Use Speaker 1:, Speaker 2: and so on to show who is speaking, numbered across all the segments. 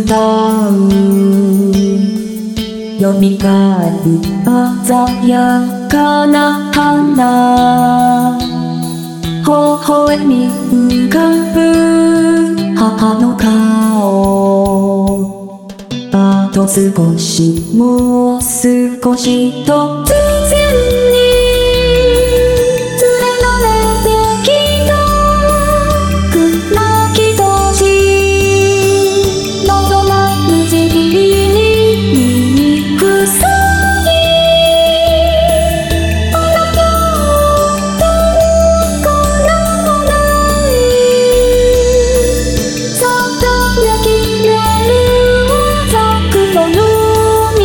Speaker 1: 歌う蘇る鮮やかな花、微笑み浮かぶ母の顔。あと少しもう少しと突然に連れられてきた暗き年、望まぬ時期に醜さにあなたとこらないささやきれる咲くの海。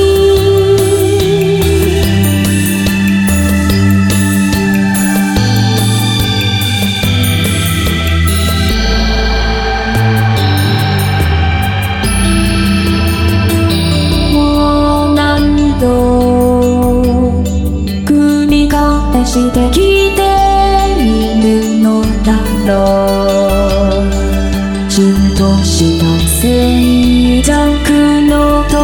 Speaker 1: もう何度繰り返してきてみるのだろう。しんとした静寂の時、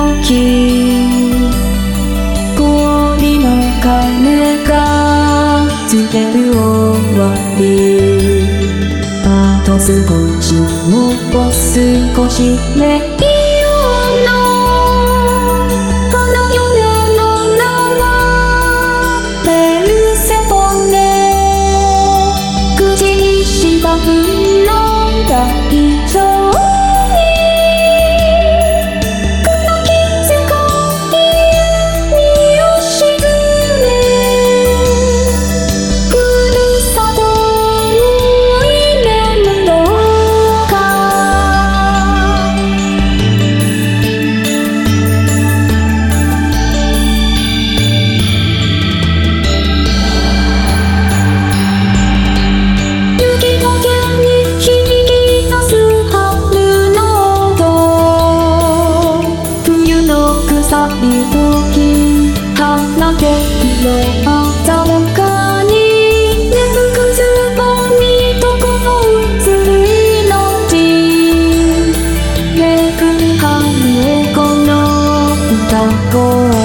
Speaker 1: 氷の鐘が告げる終わり。あと少しもう少しレイオのこの夢の名はペルセポネ。口にした分の大丈夫に暗き世界へ身を沈め、ふるさとを夢むのか。雪解けに響き出す春の音、冬の腐り時花毛色鮮やかに芽吹くつぼみとこの移る命、めくる春へこの歌声。